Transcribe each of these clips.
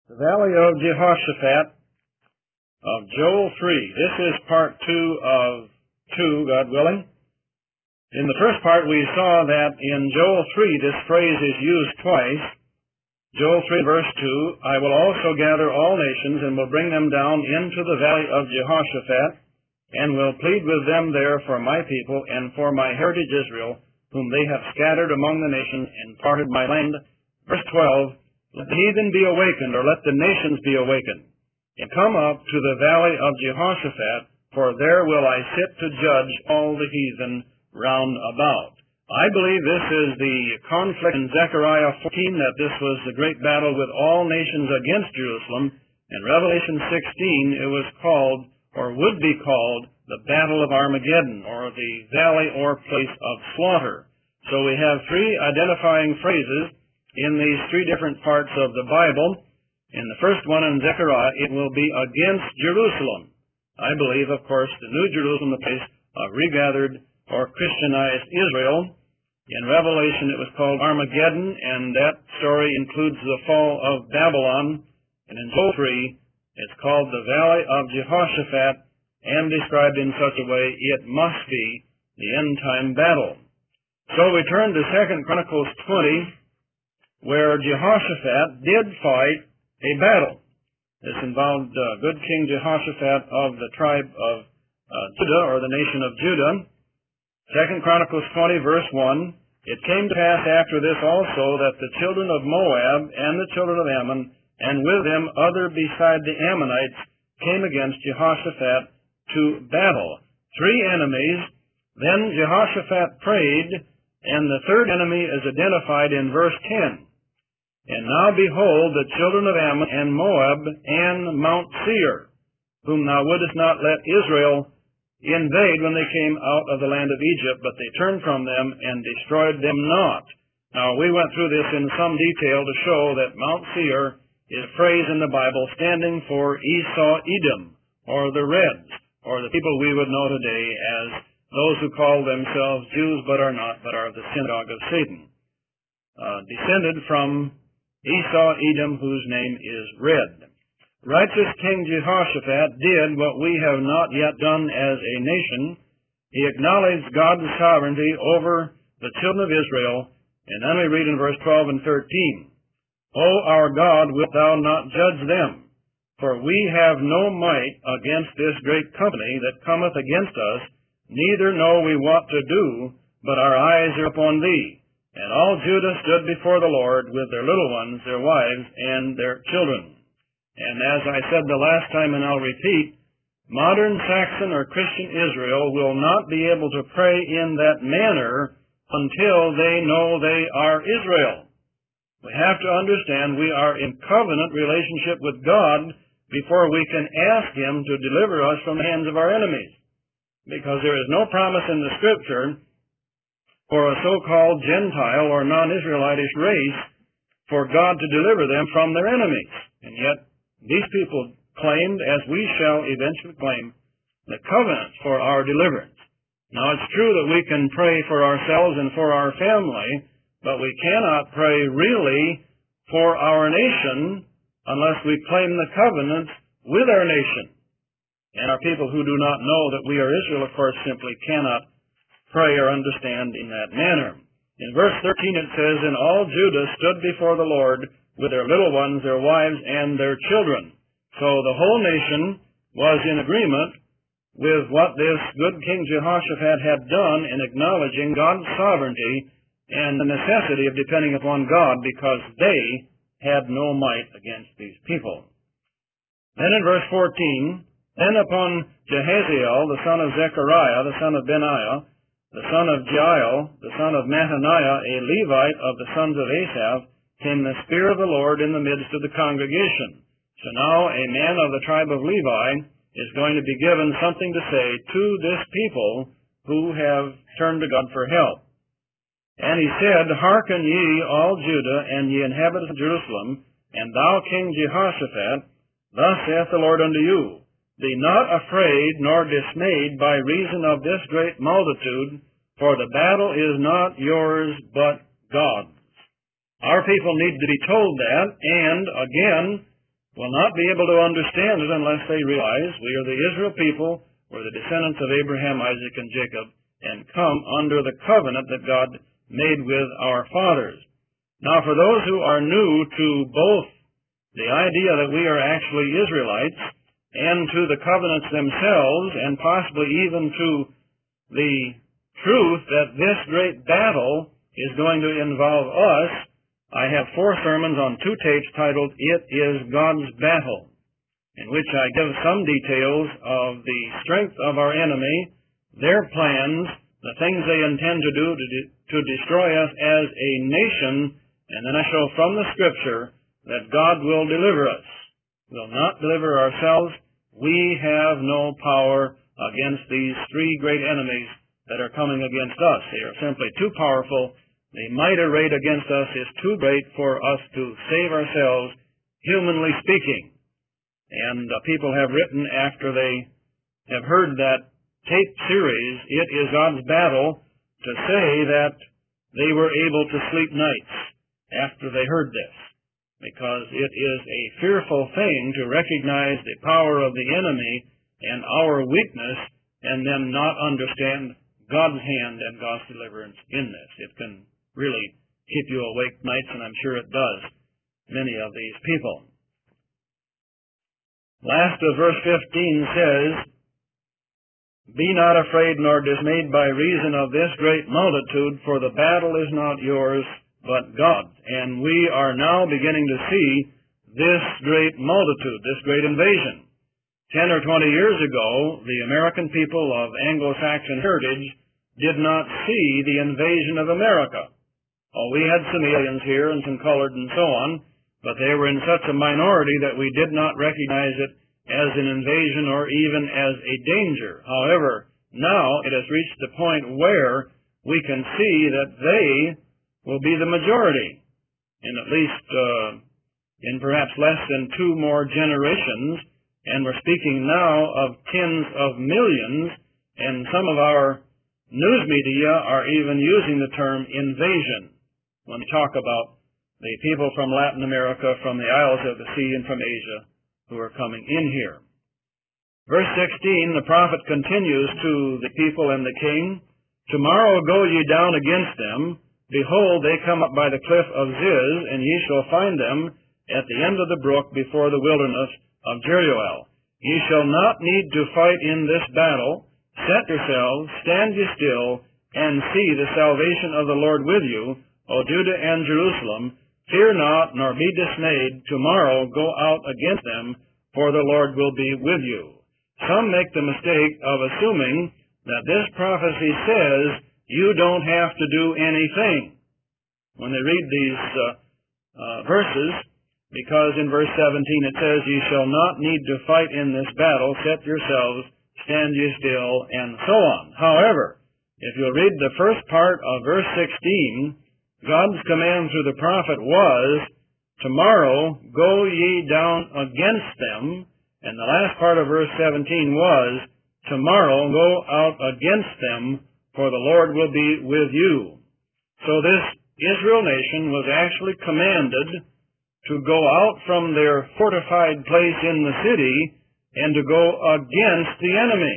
The Valley of Jehoshaphat of Joel 3. This is part 2 of 2, God willing. In the first part we saw that in Joel 3 this phrase is used twice. Joel 3 verse 2, I will also gather all nations and will bring them down into the valley of Jehoshaphat and will plead with them there for my people and for my heritage Israel, whom they have scattered among the nations and parted my land. Verse 12, let the heathen be awakened, or let the nations be awakened, and come up to the valley of Jehoshaphat, for there will I sit to judge all the heathen round about. I believe this is the conflict in Zechariah 14, that this was the great battle with all nations against Jerusalem. In Revelation 16, it was called, or would be called, the Battle of Armageddon, or the Valley or Place of Slaughter. So we have three identifying phrases in these three different parts of the Bible. In the first one, in Zechariah, it will be against Jerusalem. I believe, of course, the New Jerusalem, the place of regathered or Christianized Israel. In Revelation, it was called Armageddon, and that story includes the fall of Babylon. And in Joel 3, it's called the Valley of Jehoshaphat, and described in such a way it must be the end-time battle. So we turn to 2 Chronicles 20, where Jehoshaphat did fight a battle. This involved good King Jehoshaphat of the tribe of Judah, or the nation of Judah. 2 Chronicles 20, verse 1, it came to pass after this also that the children of Moab and the children of Ammon, and with them other beside the Ammonites, came against Jehoshaphat to battle. Three enemies. Then Jehoshaphat prayed, and the third enemy is identified in verse 10. And now behold, the children of Ammon and Moab and Mount Seir, whom thou wouldest not let Israel invade when they came out of the land of Egypt, but they turned from them and destroyed them not. Now, we went through this in some detail to show that Mount Seir is a phrase in the Bible standing for Esau Edom, or the Reds, or the people we would know today as those who call themselves Jews but are not, but are of the synagogue of Satan. Descended from Esau Edom, whose name is Red. Righteous King Jehoshaphat did what we have not yet done as a nation. He acknowledged God's sovereignty over the children of Israel, and then we read in verse 12 and 13, O our God, wilt thou not judge them? For we have no might against this great company that cometh against us, neither know we what to do, but our eyes are upon thee. And all Judah stood before the Lord with their little ones, their wives, and their children. And as I said the last time, and I'll repeat, modern Saxon or Christian Israel will not be able to pray in that manner until they know they are Israel. We have to understand we are in covenant relationship with God before we can ask Him to deliver us from the hands of our enemies. Because there is no promise in the Scripture for a so-called Gentile or non-Israelitish race for God to deliver them from their enemies. And yet, these people claimed, as we shall eventually claim, the covenant for our deliverance. Now, it's true that we can pray for ourselves and for our family, but we cannot pray really for our nation unless we claim the covenant with our nation. And our people who do not know that we are Israel, of course, simply cannot pray or understand in that manner. In verse 13 it says, And all Judah stood before the Lord with their little ones, their wives, and their children. So the whole nation was in agreement with what this good King Jehoshaphat had done in acknowledging God's sovereignty and the necessity of depending upon God, because they had no might against these people. Then in verse 14, Then upon Jehaziel, the son of Zechariah, the son of Benaiah, the son of Jael, the son of Mattaniah, a Levite of the sons of Asaph, came the Spirit of the Lord in the midst of the congregation. So now a man of the tribe of Levi is going to be given something to say to this people who have turned to God for help. And he said, Hearken ye, all Judah, and ye inhabitants of Jerusalem, and thou King Jehoshaphat, thus saith the Lord unto you, Be not afraid nor dismayed by reason of this great multitude, for the battle is not yours, but God's. Our people need to be told that, and again, will not be able to understand it unless they realize we are the Israel people, we're the descendants of Abraham, Isaac, and Jacob, and come under the covenant that God made with our fathers. Now, for those who are new to both the idea that we are actually Israelites and to the covenants themselves, and possibly even to the truth that this great battle is going to involve us, I have 4 sermons on 2 tapes titled, It is God's Battle, in which I give some details of the strength of our enemy, their plans, the things they intend to do to destroy us as a nation, and then I show from the Scripture that God will deliver us. We'll not deliver ourselves. We have no power against these 3 great enemies that are coming against us. They are simply too powerful. The mitre rate against us is too great for us to save ourselves, humanly speaking. And people have written after they have heard that tape series, It is God's Battle, to say that they were able to sleep nights after they heard this, because it is a fearful thing to recognize the power of the enemy and our weakness and then not understand God's hand and God's deliverance in this. It can really keep you awake nights, and I'm sure it does many of these people. Last of verse 15 says, Be not afraid nor dismayed by reason of this great multitude, for the battle is not yours, but God's. And we are now beginning to see this great multitude, this great invasion. 10 or 20 years ago, the American people of Anglo-Saxon heritage did not see the invasion of America. Oh, we had some aliens here and some colored and so on, but they were in such a minority that we did not recognize it as an invasion or even as a danger. However, now it has reached the point where we can see that they will be the majority, in at least in perhaps less than 2 more generations, and we're speaking now of tens of millions, and some of our news media are even using the term invasion when they talk about the people from Latin America, from the Isles of the Sea, and from Asia who are coming in here. Verse 16, the prophet continues to the people and the king, Tomorrow go ye down against them. Behold, they come up by the cliff of Ziz, and ye shall find them at the end of the brook before the wilderness of Jeruel. Ye shall not need to fight in this battle. Set yourselves, stand ye still, and see the salvation of the Lord with you, O Judah and Jerusalem. Fear not, nor be dismayed. Tomorrow go out against them, for the Lord will be with you. Some make the mistake of assuming that this prophecy says you don't have to do anything when they read these verses, because in verse 17 it says, Ye shall not need to fight in this battle. Set yourselves, stand ye still, and so on. However, if you'll read the first part of verse 16, God's command through the prophet was, Tomorrow go ye down against them, and the last part of verse 17 was, Tomorrow go out against them, for the Lord will be with you. So this Israel nation was actually commanded to go out from their fortified place in the city and to go against the enemy.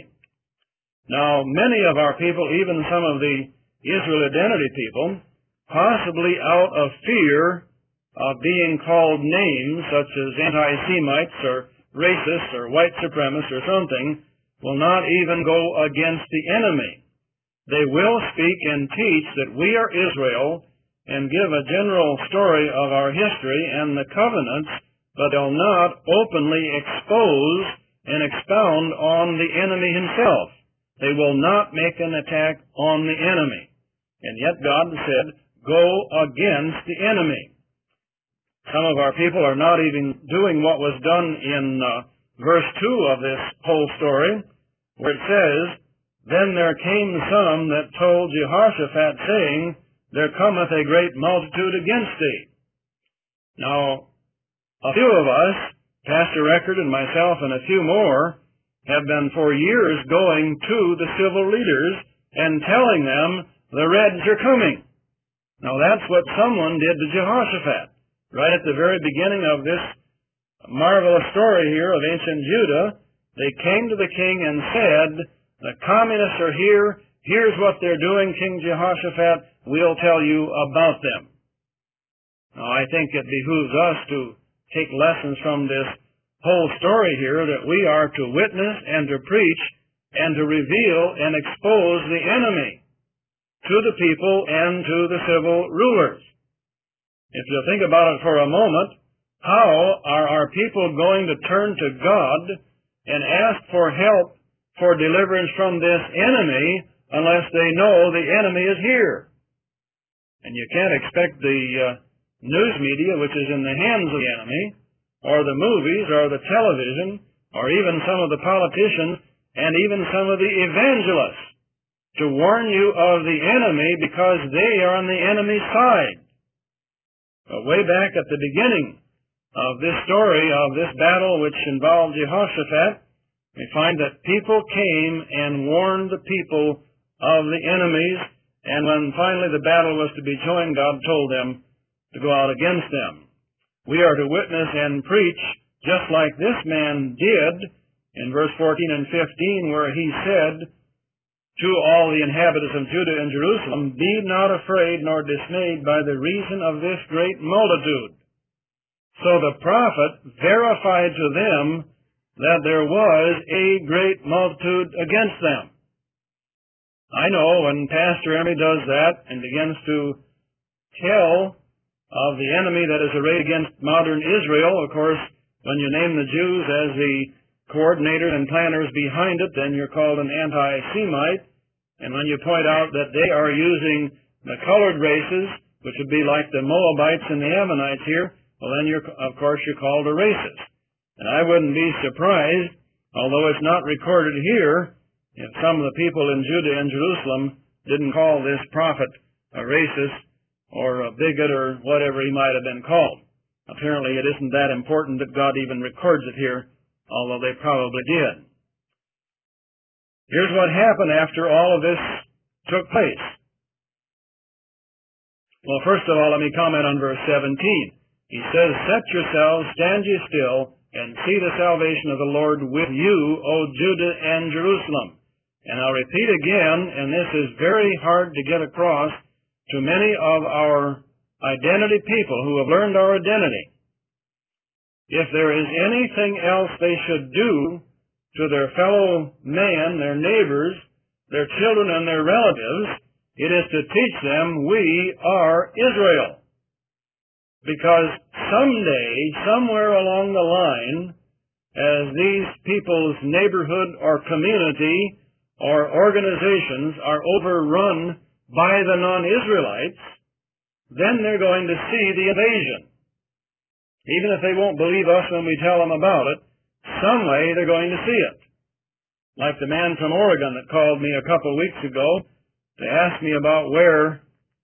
Now, many of our people, even some of the Israel identity people, possibly out of fear of being called names such as anti-Semites or racists or white supremacists or something, will not even go against the enemy. They will speak and teach that we are Israel and give a general story of our history and the covenants, but they'll not openly expose and expound on the enemy himself. They will not make an attack on the enemy. And yet God said, go against the enemy. Some of our people are not even doing what was done in verse 2 of this whole story, where it says, Then there came some that told Jehoshaphat, saying, There cometh a great multitude against thee. Now, a few of us, Pastor Eckert and myself and a few more, have been for years going to the civil leaders and telling them the Reds are coming. Now that's what someone did to Jehoshaphat. Right at the very beginning of this marvelous story here of ancient Judah. They came to the king and said, the communists are here. Here's what they're doing, King Jehoshaphat. We'll tell you about them. Now, I think it behooves us to take lessons from this whole story here, that we are to witness and to preach and to reveal and expose the enemy to the people and to the civil rulers. If you think about it for a moment, how are our people going to turn to God and ask for help for deliverance from this enemy unless they know the enemy is here? And you can't expect the news media, which is in the hands of the enemy, or the movies, or the television, or even some of the politicians, and even some of the evangelists, to warn you of the enemy because they are on the enemy's side. But way back at the beginning of this story, of this battle which involved Jehoshaphat, we find that people came and warned the people of the enemies, and when finally the battle was to be joined, God told them to go out against them. We are to witness and preach just like this man did in verse 14 and 15, where he said to all the inhabitants of Judah and Jerusalem, be not afraid nor dismayed by the reason of this great multitude. So the prophet verified to them that there was a great multitude against them. I know when Pastor Emmy does that and begins to tell of the enemy that is arrayed against modern Israel, of course, when you name the Jews as the coordinators and planners behind it, then you're called an anti-Semite. And when you point out that they are using the colored races, which would be like the Moabites and the Ammonites here, well then of course you're called a racist. And I wouldn't be surprised, although it's not recorded here, if some of the people in Judah and Jerusalem didn't call this prophet a racist or a bigot or whatever he might have been called. Apparently it isn't that important that God even records it here, although they probably did. Here's what happened after all of this took place. Well, first of all, let me comment on verse 17. He says, set yourselves, stand ye still, and see the salvation of the Lord with you, O Judah and Jerusalem. And I'll repeat again, and this is very hard to get across to many of our identity people who have learned our identity. If there is anything else they should do to their fellow man, their neighbors, their children, and their relatives, it is to teach them we are Israel. Because someday, somewhere along the line, as these people's neighborhood or community or organizations are overrun by the non-Israelites, then they're going to see the invasion. Even if they won't believe us when we tell them about it, some way they're going to see it. Like the man from Oregon that called me a couple weeks ago to ask me about where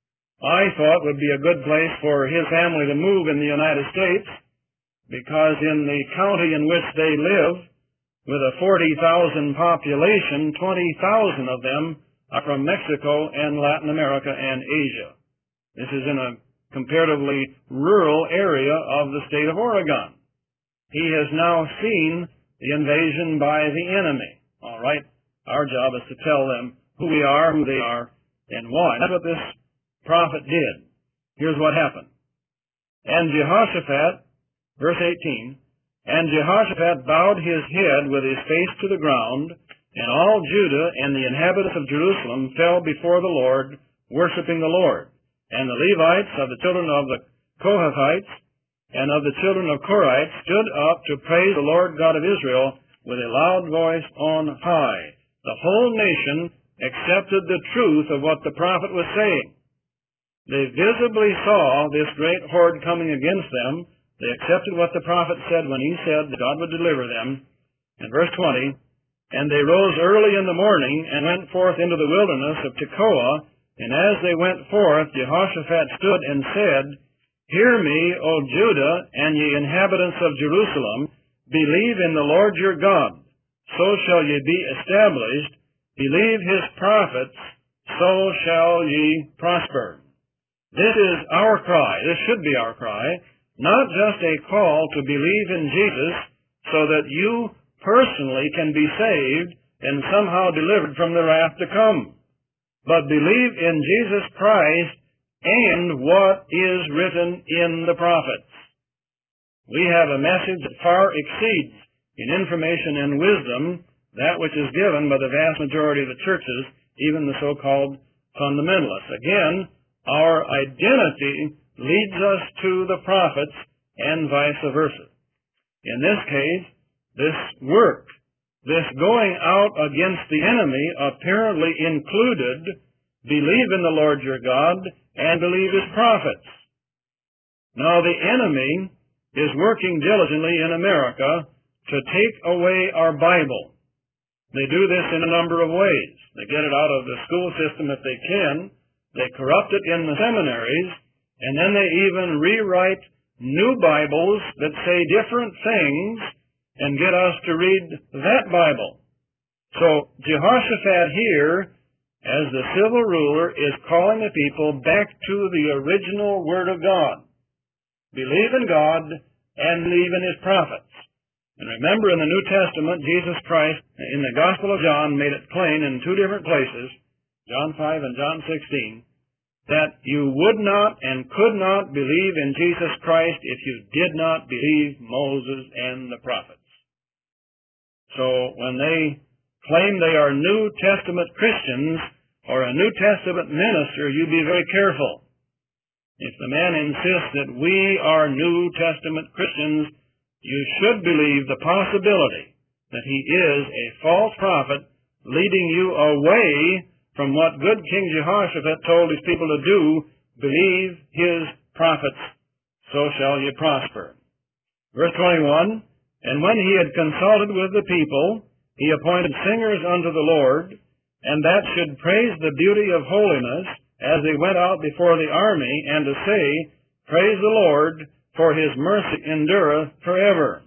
I thought would be a good place for his family to move in the United States, because in the county in which they live, with a 40,000 population, 20,000 of them are from Mexico and Latin America and Asia. This is in a comparatively rural area of the state of Oregon. He has now seen the invasion by the enemy. All right, our job is to tell them who we are, who they are, and why. That's what this prophet did. Here's what happened. And Jehoshaphat, verse 18, and Jehoshaphat bowed his head with his face to the ground, and all Judah and the inhabitants of Jerusalem fell before the Lord, worshiping the Lord. And the Levites of the children of the Kohathites and of the children of Korite stood up to praise the Lord God of Israel with a loud voice on high. The whole nation accepted the truth of what the prophet was saying. They visibly saw this great horde coming against them. They accepted what the prophet said when he said that God would deliver them. In verse 20, and they rose early in the morning and went forth into the wilderness of Tekoa. And as they went forth, Jehoshaphat stood and said, hear me, O Judah, and ye inhabitants of Jerusalem, believe in the Lord your God, so shall ye be established. Believe his prophets, so shall ye prosper. This is our cry. This should be our cry. not just a call to believe in Jesus so that you personally can be saved and somehow delivered from the wrath to come, but believe in Jesus Christ and what is written in the prophets. We have a message that far exceeds in information and wisdom that which is given by the vast majority of the churches, even the so-called fundamentalists. Again, our identity leads us to the prophets and vice versa. In this case, this work, this going out against the enemy apparently included believe in the Lord your God and believe his prophets. Now the enemy is working diligently in America to take away our Bible. They do this in a number of ways. They get it out of the school system if they can. They corrupt it in the seminaries, and then they even rewrite new Bibles that say different things and get us to read that Bible. So Jehoshaphat here, as the civil ruler, is calling the people back to the original Word of God. Believe in God and believe in his prophets. And remember, in the New Testament, Jesus Christ, in the Gospel of John, made it plain in two different places, John 5 and John 16, that you would not and could not believe in Jesus Christ if you did not believe Moses and the prophets. So when they claim they are New Testament Christians or a New Testament minister, you be very careful. If the man insists that we are New Testament Christians, you should believe the possibility that he is a false prophet leading you away from what good King Jehoshaphat told his people to do. Believe his prophets, so shall you prosper. Verse 21, and when he had consulted with the people, he appointed singers unto the Lord, and that should praise the beauty of holiness as they went out before the army, and to say, praise the Lord, for his mercy endureth forever.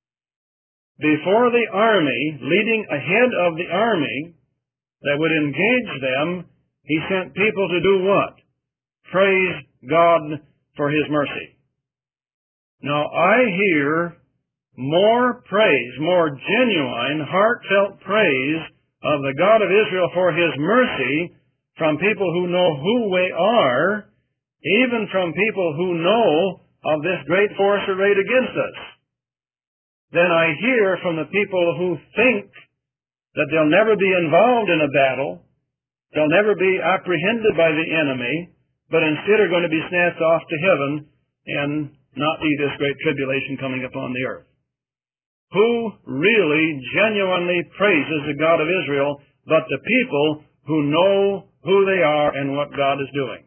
Before the army, leading ahead of the army that would engage them, he sent people to do what? Praise God for his mercy. Now I hear more praise, more genuine, heartfelt praise of the God of Israel for his mercy from people who know who we are, even from people who know of this great force arrayed against us, than I hear from the people who think that they'll never be involved in a battle, they'll never be apprehended by the enemy, but instead are going to be snatched off to heaven and not see this great tribulation coming upon the earth. Who really genuinely praises the God of Israel but the people who know who they are and what God is doing?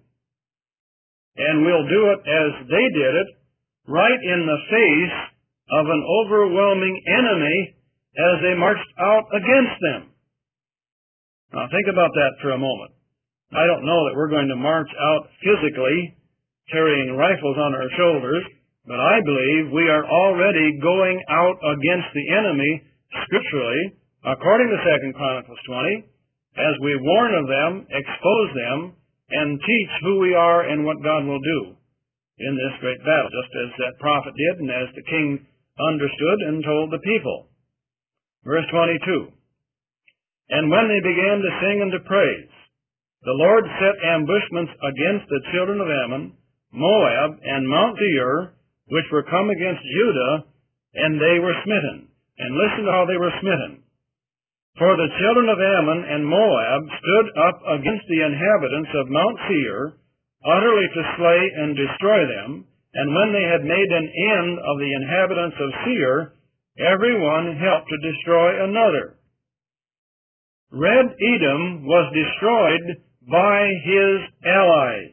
And we'll do it as they did it, right in the face of an overwhelming enemy as they marched out against them. Now think about that for a moment. I don't know that we're going to march out physically carrying rifles on our shoulders, but I believe we are already going out against the enemy scripturally, according to 2 Chronicles 20, as we warn of them, expose them, and teach who we are and what God will do in this great battle, just as that prophet did and as the king understood and told the people. Verse 22, and when they began to sing and to praise, the Lord set ambushments against the children of Ammon, Moab, and Mount Seir, which were come against Judah, and they were smitten. And listen to how they were smitten. For the children of Ammon and Moab stood up against the inhabitants of Mount Seir, utterly to slay and destroy them, and when they had made an end of the inhabitants of Seir, every one helped to destroy another. Red Edom was destroyed by his allies,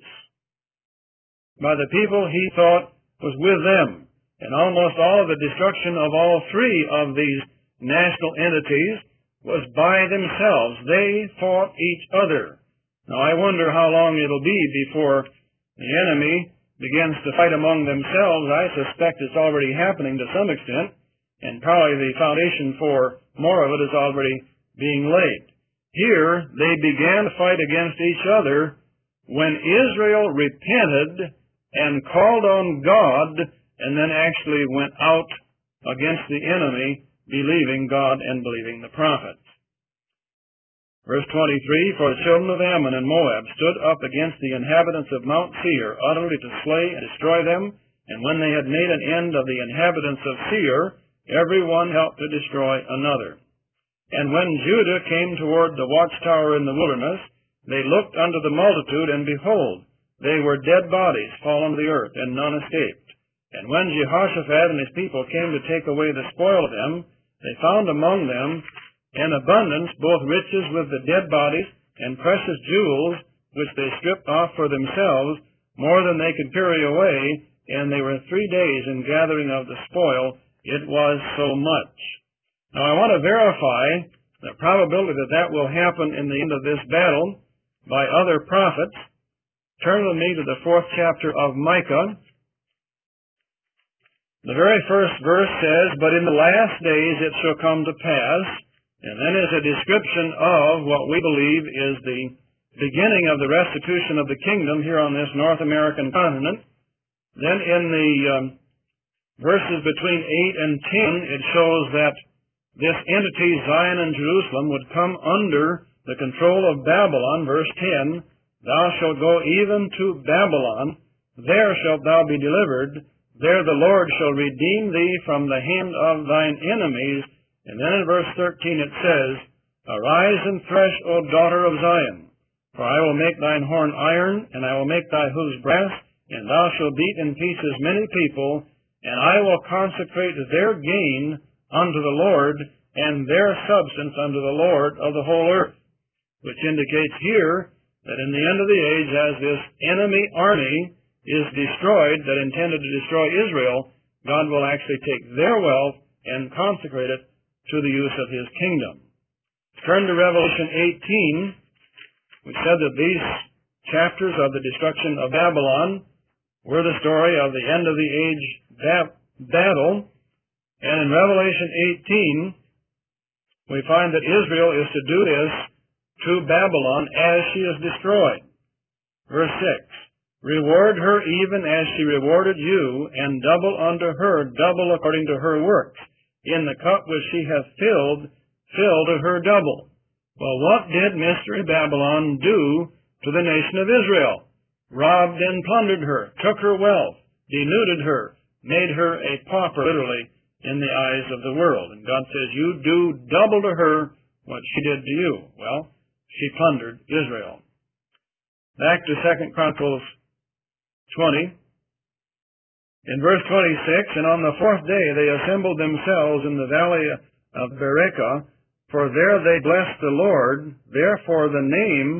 by the people he thought was with them. And almost all of the destruction of all three of these national entities was by themselves. They fought each other. Now I wonder how long it'll be before the enemy begins to fight among themselves. I suspect it's already happening to some extent, and probably the foundation for more of it is already being laid. Here, they began to fight against each other when Israel repented and called on God and then actually went out against the enemy, believing God and believing the prophets. Verse 23, For the children of Ammon and Moab stood up against the inhabitants of Mount Seir, utterly to slay and destroy them, and when they had made an end of the inhabitants of Seir, every one helped to destroy another. And when Judah came toward the watchtower in the wilderness, they looked unto the multitude, and behold, they were dead bodies fallen to the earth, and none escaped. And when Jehoshaphat and his people came to take away the spoil of them, they found among them in abundance both riches with the dead bodies, and precious jewels, which they stripped off for themselves, more than they could carry away, and they were 3 days in gathering of the spoil. It was so much. Now I want to verify the probability that that will happen in the end of this battle by other prophets. Turn with me to the 4th chapter of Micah. The very first verse says, But in the last days it shall come to pass, and then is a description of what we believe is the beginning of the restitution of the kingdom here on this North American continent. Then in the verses between 8 and 10, it shows that this entity, Zion and Jerusalem, would come under the control of Babylon. Verse 10, Thou shalt go even to Babylon, there shalt thou be delivered, there the Lord shall redeem thee from the hand of thine enemies. And then in verse 13 it says, Arise and thresh, O daughter of Zion, for I will make thine horn iron, and I will make thy hoofs brass, and thou shalt beat in pieces many people, and I will consecrate their gain unto the Lord, and their substance unto the Lord of the whole earth. Which indicates here that in the end of the age, as this enemy army is destroyed, that intended to destroy Israel, God will actually take their wealth and consecrate it to the use of His kingdom. Turn to Revelation 18. We said that these chapters of the destruction of Babylon were the story of the end of the age battle. And in Revelation 18, we find that Israel is to do this to Babylon as she is destroyed. Verse 6, Reward her even as she rewarded you, and double unto her, double according to her works. In the cup which she hath filled, fill to her double. Well, what did Mystery Babylon do to the nation of Israel? Robbed and plundered her, took her wealth, denuded her, made her a pauper, literally, in the eyes of the world. And God says, you do double to her what she did to you. Well, she plundered Israel. Back to 2 Chronicles 20. In verse 26, And on the 4th day they assembled themselves in the valley of Berachah, for there they blessed the Lord. Therefore the name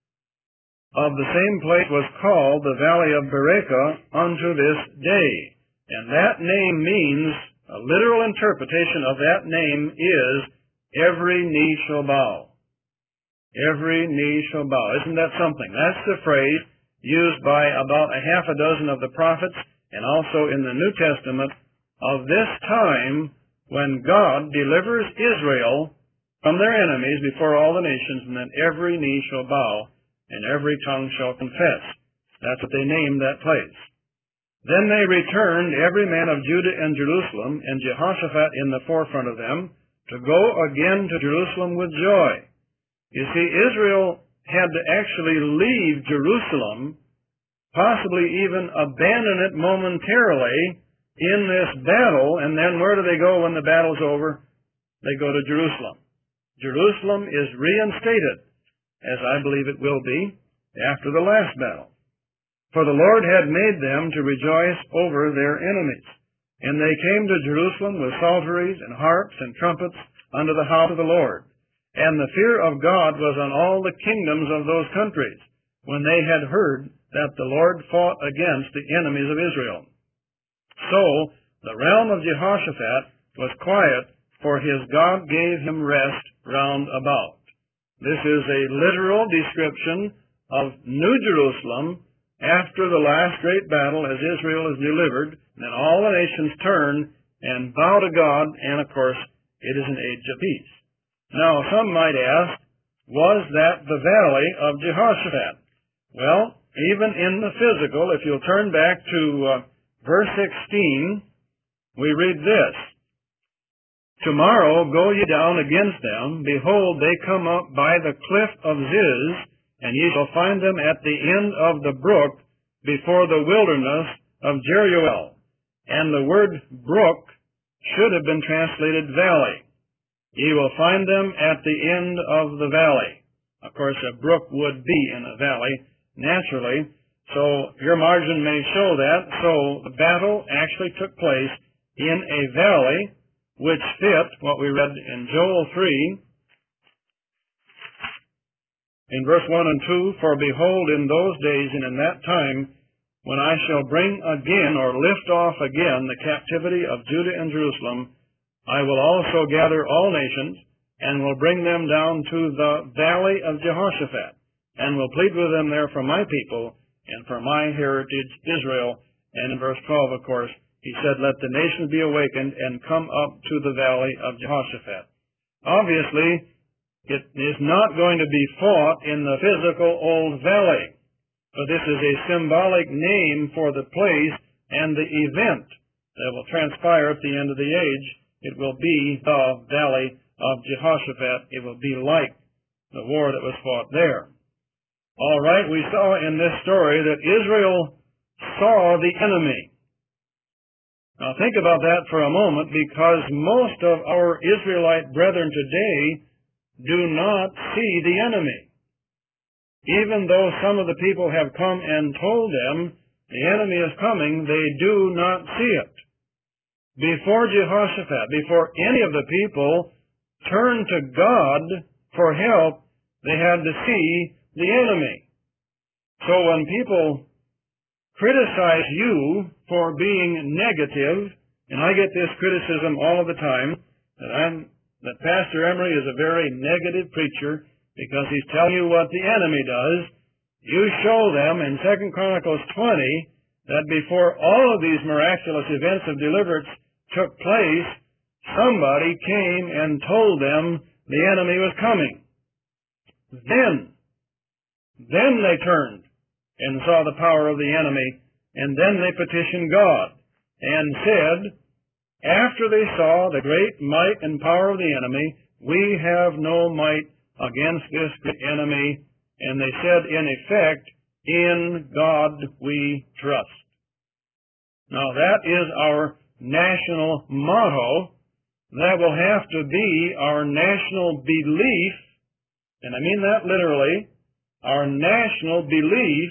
of the same place was called the valley of Berachah unto this day. And that name means, a literal interpretation of that name is, every knee shall bow. Every knee shall bow. Isn't that something? That's the phrase used by about a half a dozen of the prophets, and also in the New Testament, of this time when God delivers Israel from their enemies before all the nations, and then every knee shall bow, and every tongue shall confess. That's what they named that place. Then they returned, every man of Judah and Jerusalem, and Jehoshaphat in the forefront of them, to go again to Jerusalem with joy. You see, Israel had to actually leave Jerusalem, possibly even abandon it momentarily in this battle, and then where do they go when the battle's over? They go to Jerusalem. Jerusalem is reinstated, as I believe it will be, after the last battle. For the Lord had made them to rejoice over their enemies. And they came to Jerusalem with psalteries and harps and trumpets unto the house of the Lord. And the fear of God was on all the kingdoms of those countries, when they had heard that the Lord fought against the enemies of Israel. So the realm of Jehoshaphat was quiet, for his God gave him rest round about. This is a literal description of New Jerusalem after the last great battle, as Israel is delivered. Then all the nations turn and bow to God, and of course it is an age of peace. Now some might ask, was that the valley of Jehoshaphat? Well, even in the physical, if you'll turn back to verse 16, we read this, Tomorrow go ye down against them. Behold, they come up by the cliff of Ziz, and ye shall find them at the end of the brook before the wilderness of Jeruel. And the word brook should have been translated valley. Ye will find them at the end of the valley. Of course, a brook would be in a valley, naturally, so your margin may show that. So the battle actually took place in a valley, which fit what we read in Joel 3, in verse 1 and 2, For behold, in those days and in that time, when I shall bring again, or lift off again, the captivity of Judah and Jerusalem, I will also gather all nations, and will bring them down to the valley of Jehoshaphat, and will plead with them there for my people, and for my heritage Israel. And in verse 12, of course, he said, Let the nations be awakened and come up to the valley of Jehoshaphat. Obviously, it is not going to be fought in the physical old valley, but this is a symbolic name for the place and the event that will transpire at the end of the age. It will be the valley of Jehoshaphat. It will be like the war that was fought there. All right, we saw in this story that Israel saw the enemy. Now think about that for a moment, because most of our Israelite brethren today do not see the enemy. Even though some of the people have come and told them the enemy is coming, they do not see it. Before Jehoshaphat, before any of the people turned to God for help, they had to see the enemy. So when people criticize you for being negative, and I get this criticism all the time, that Pastor Emery is a very negative preacher because he's telling you what the enemy does. You show them in 2 Chronicles 20 that before all of these miraculous events of deliverance took place, somebody came and told them the enemy was coming. Then they turned and saw the power of the enemy, and then they petitioned God and said, after they saw the great might and power of the enemy, we have no might against this great enemy, and they said, in effect, in God we trust. Now that is our national motto. That will have to be our national belief, and I mean that literally, our national belief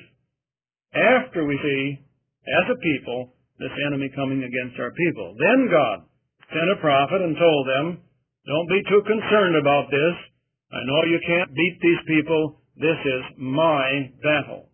after we see, as a people, this enemy coming against our people. Then God sent a prophet and told them, don't be too concerned about this. I know you can't beat these people. This is my battle.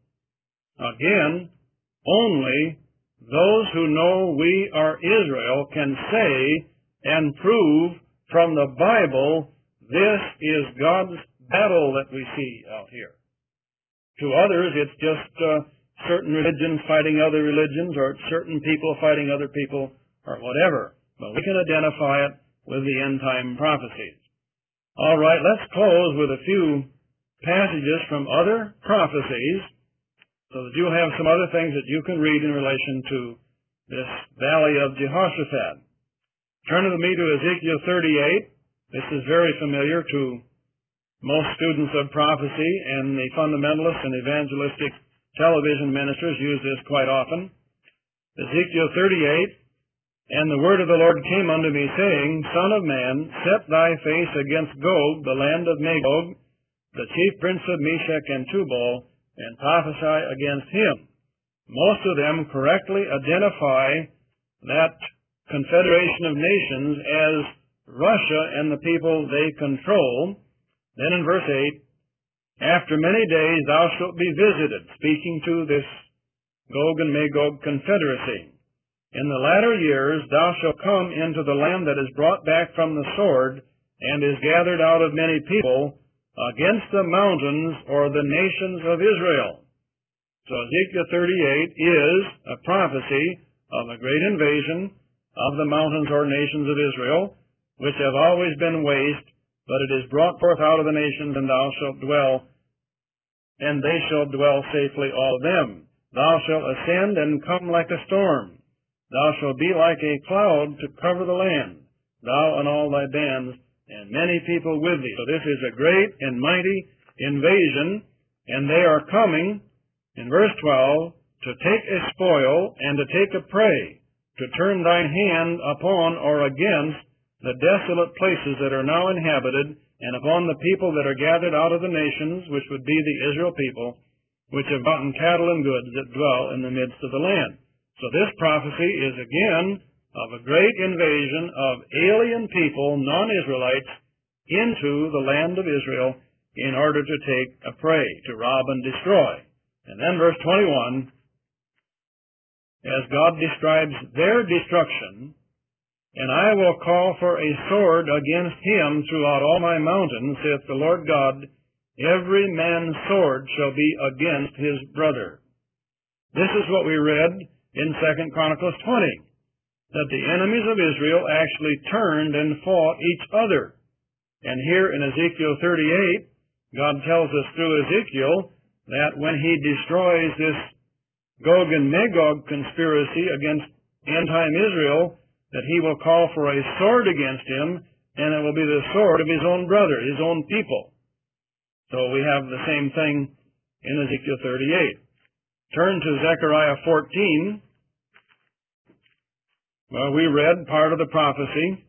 Again, only those who know we are Israel can say and prove from the Bible, this is God's battle that we see out here. To others, it's just certain religions fighting other religions, or certain people fighting other people, or whatever. But we can identify it with the end-time prophecies. All right, let's close with a few passages from other prophecies, so that you'll have some other things that you can read in relation to this valley of Jehoshaphat. Turn with me to Ezekiel 38. This is very familiar to most students of prophecy, and the fundamentalists and evangelistic television ministers use this quite often. Ezekiel 38, And the word of the Lord came unto me, saying, Son of man, set thy face against Gog, the land of Magog, the chief prince of Meshech and Tubal, and prophesy against him. Most of them correctly identify that confederation of nations as Russia and the people they control. Then in verse 8, After many days thou shalt be visited, speaking to this Gog and Magog confederacy. In the latter years thou shalt come into the land that is brought back from the sword, and is gathered out of many people, against the mountains or the nations of Israel. So Ezekiel 38 is a prophecy of a great invasion of the mountains or nations of Israel, which have always been waste, but it is brought forth out of the nations, and thou shalt dwell, and they shall dwell safely all of them. Thou shalt ascend and come like a storm. Thou shalt be like a cloud to cover the land, thou and all thy bands, and many people with thee. So this is a great and mighty invasion, and they are coming, in verse 12, to take a spoil and to take a prey, to turn thine hand upon or against the desolate places that are now inhabited, and upon the people that are gathered out of the nations, which would be the Israel people, which have gotten cattle and goods that dwell in the midst of the land. So this prophecy is again of a great invasion of alien people, non-Israelites, into the land of Israel in order to take a prey, to rob and destroy. And then verse 21, as God describes their destruction, and I will call for a sword against him throughout all my mountains, saith the Lord God, every man's sword shall be against his brother. This is what we read in 2 Chronicles 20, that the enemies of Israel actually turned and fought each other. And here in Ezekiel 38, God tells us through Ezekiel that when he destroys this Gog and Magog conspiracy against end-time Israel, that he will call for a sword against him, and it will be the sword of his own brother, his own people. So we have the same thing in Ezekiel 38. Turn to Zechariah 14. Well, we read part of the prophecy.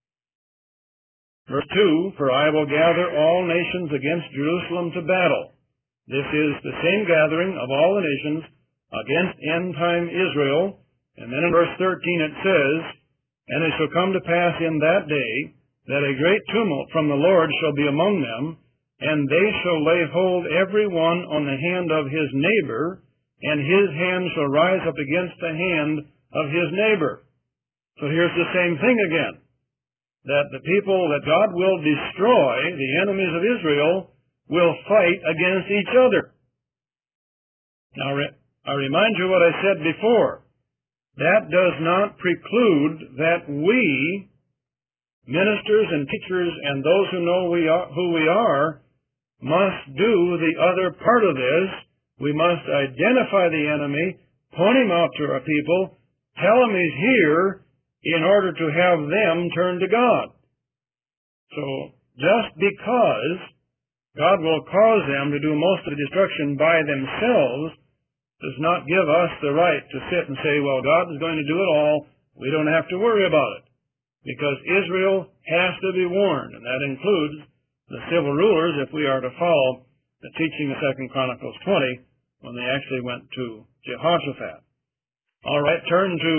Verse 2, for I will gather all nations against Jerusalem to battle. This is the same gathering of all the nations against end-time Israel. And then in verse 13 it says, and it shall come to pass in that day that a great tumult from the Lord shall be among them, and they shall lay hold every one on the hand of his neighbor, and his hand shall rise up against the hand of his neighbor. So here's the same thing again, that the people that God will destroy, the enemies of Israel, will fight against each other. Now, I remind you what I said before. That does not preclude that we, ministers and teachers and those who know who we are, must do the other part of this. We must identify the enemy, point him out to our people, tell him he's here in order to have them turn to God. So just because God will cause them to do most of the destruction by themselves does not give us the right to sit and say, well, God is going to do it all. We don't have to worry about it. Because Israel has to be warned, and that includes the civil rulers if we are to follow the teaching of 2 Chronicles 20 when they actually went to Jehoshaphat. All right, turn to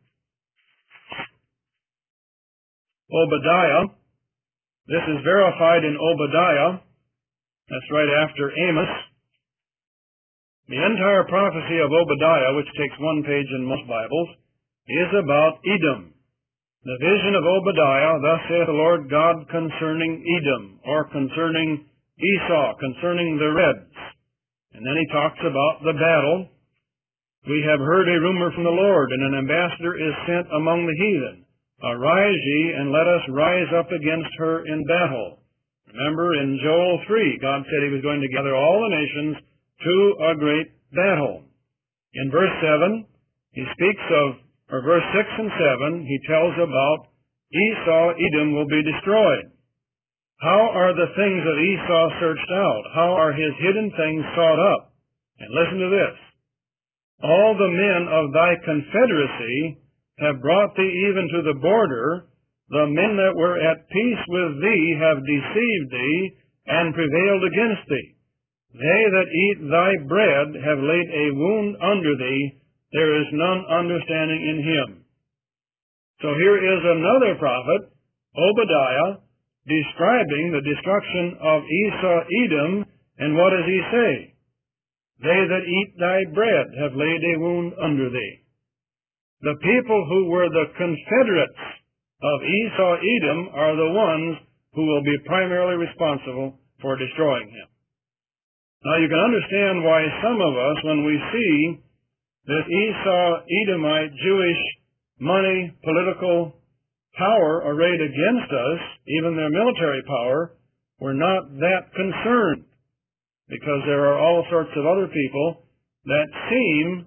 Obadiah. This is verified in Obadiah. That's right after Amos. The entire prophecy of Obadiah, which takes one page in most Bibles, is about Edom. The vision of Obadiah, thus saith the Lord God concerning Edom, or concerning Esau, concerning the Reds. And then he talks about the battle. We have heard a rumor from the Lord, and an ambassador is sent among the heathen. Arise ye, and let us rise up against her in battle. Remember, in Joel 3, God said he was going to gather all the nations to a great battle. In verse 7, he speaks of, or verse 6 and 7, he tells about Esau, Edom will be destroyed. How are the things of Esau searched out? How are his hidden things sought up? And listen to this. All the men of thy confederacy have brought thee even to the border. The men that were at peace with thee have deceived thee and prevailed against thee. They that eat thy bread have laid a wound under thee. There is none understanding in him. So here is another prophet, Obadiah, describing the destruction of Esau, Edom, and what does he say? They that eat thy bread have laid a wound under thee. The people who were the confederates of Esau, Edom are the ones who will be primarily responsible for destroying him. Now you can understand why some of us, when we see this Esau, Edomite, Jewish money, political power arrayed against us, even their military power, we're not that concerned. Because there are all sorts of other people that seem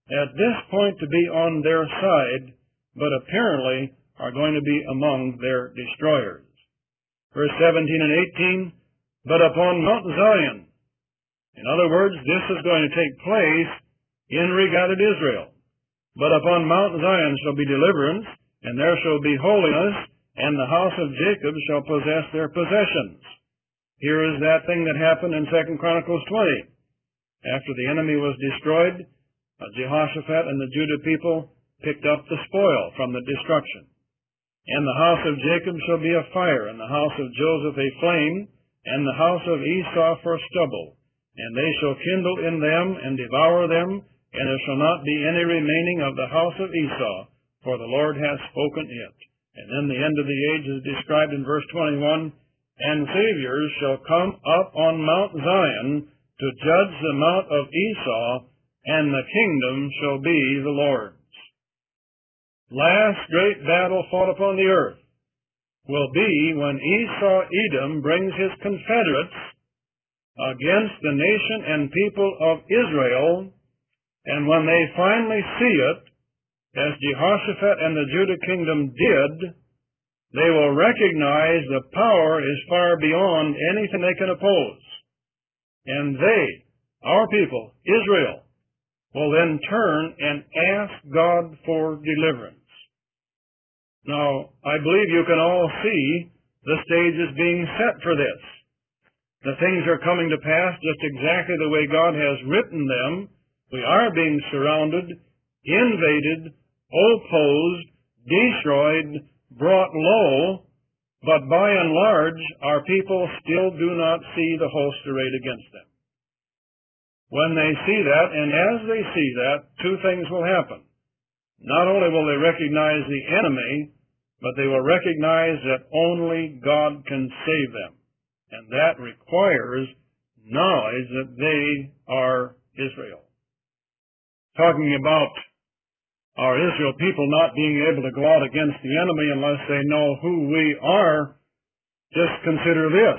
at this point to be on their side, but apparently are going to be among their destroyers. Verse 17 and 18, but upon Mount Zion. In other words, this is going to take place in regarded Israel. But upon Mount Zion shall be deliverance, and there shall be holiness, and the house of Jacob shall possess their possessions. Here is that thing that happened in 2 Chronicles 20. After the enemy was destroyed, Jehoshaphat and the Judah people picked up the spoil from the destruction. And the house of Jacob shall be a fire, and the house of Joseph a flame, and the house of Esau for stubble. And they shall kindle in them and devour them, and there shall not be any remaining of the house of Esau, for the Lord hath spoken it. And then the end of the age is described in verse 21, and saviors shall come up on Mount Zion to judge the mount of Esau, and the kingdom shall be the Lord's. Last great battle fought upon the earth will be when Esau-Edom brings his confederates against the nation and people of Israel, and when they finally see it, as Jehoshaphat and the Judah kingdom did, they will recognize the power is far beyond anything they can oppose. And they, our people, Israel, will then turn and ask God for deliverance. Now, I believe you can all see the stage is being set for this. The things are coming to pass just exactly the way God has written them. We are being surrounded, invaded, opposed, destroyed, brought low, but by and large, our people still do not see the host arrayed against them. When they see that, and as they see that, two things will happen. Not only will they recognize the enemy, but they will recognize that only God can save them. And that requires knowledge that they are Israel. Talking about our Israel people not being able to go out against the enemy unless they know who we are, just consider this.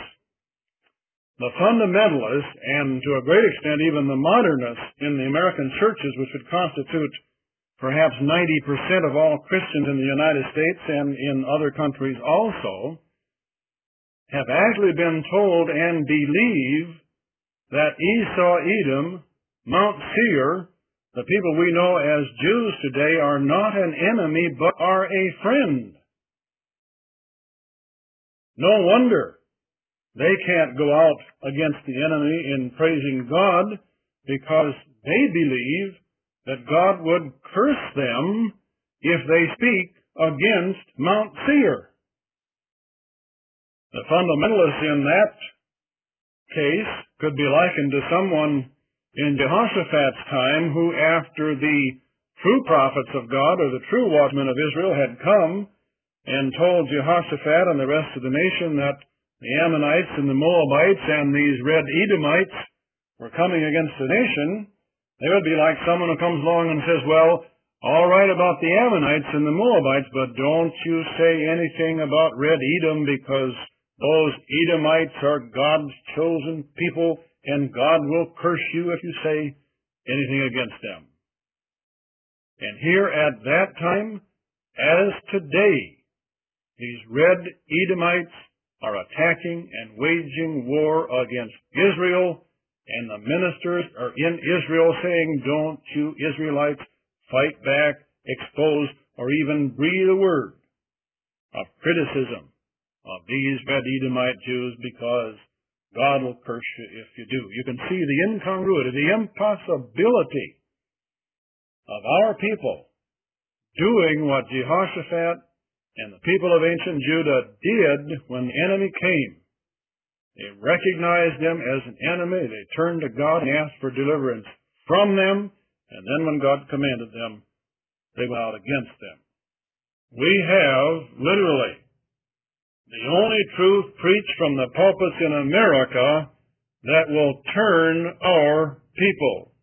The fundamentalists, and to a great extent even the modernists in the American churches, which would constitute perhaps 90% of all Christians in the United States and in other countries also, have actually been told and believe that Esau-Edom, Mount Seir, the people we know as Jews today, are not an enemy but are a friend. No wonder they can't go out against the enemy in praising God, because they believe that God would curse them if they speak against Mount Seir. The fundamentalists in that case could be likened to someone in Jehoshaphat's time who, after the true prophets of God or the true watchmen of Israel had come and told Jehoshaphat and the rest of the nation that the Ammonites and the Moabites and these red Edomites were coming against the nation, they would be like someone who comes along and says, well, all right about the Ammonites and the Moabites, but don't you say anything about red Edom, because those Edomites are God's chosen people, and God will curse you if you say anything against them. And here at that time, as today, these red Edomites are attacking and waging war against Israel, and the ministers are in Israel saying, don't you Israelites fight back, expose, or even breathe a word of criticism of these red Edomite Jews, because God will curse you if you do. You can see the incongruity, the impossibility of our people doing what Jehoshaphat and the people of ancient Judah did when the enemy came. They recognized them as an enemy. They turned to God and asked for deliverance from them. And then when God commanded them, they went out against them. We have, literally, the only truth preached from the pulpits in America that will turn our people.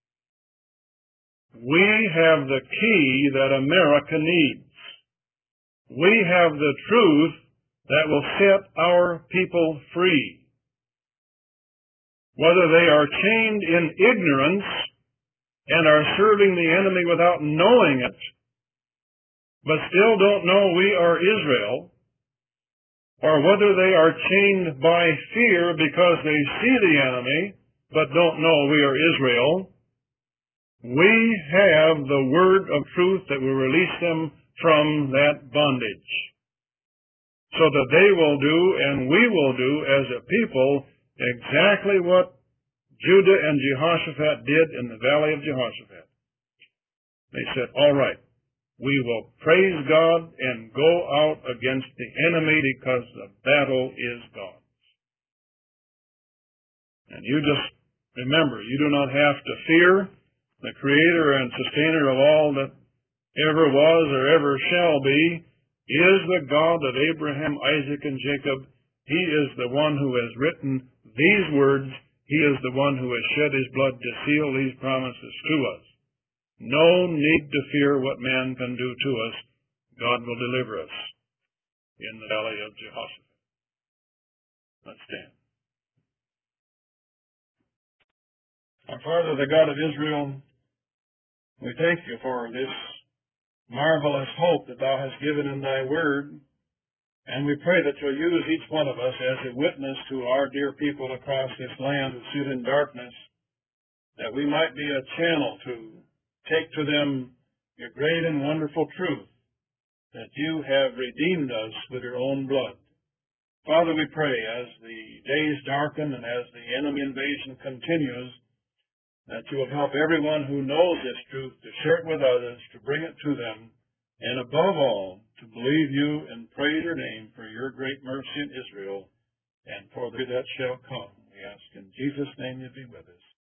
We have the key that America needs. We have the truth that will set our people free. Whether they are chained in ignorance and are serving the enemy without knowing it, but still don't know we are Israel, or whether they are chained by fear because they see the enemy but don't know we are Israel, we have the word of truth that will release them from that bondage, so that they will do and we will do as a people exactly what Judah and Jehoshaphat did in the valley of Jehoshaphat. They said, all right, we will praise God and go out against the enemy because the battle is God's. And you just remember, you do not have to fear. The creator and sustainer of all that ever was or ever shall be is the God of Abraham, Isaac, and Jacob. He is the one who has written these words. He is the one who has shed his blood to seal these promises to us. No need to fear what man can do to us. God will deliver us in the valley of Jehoshaphat. Let's stand. Our Father, the God of Israel, we thank you for this marvelous hope that thou hast given in thy word, and we pray that you'll use each one of us as a witness to our dear people across this land who sit in darkness, that we might be a channel to take to them your great and wonderful truth, that you have redeemed us with your own blood. Father, we pray as the days darken and as the enemy invasion continues, that you will help everyone who knows this truth to share it with others, to bring it to them, and above all, to believe you and praise your name for your great mercy in Israel and for the that shall come. We ask in Jesus' name you be with us.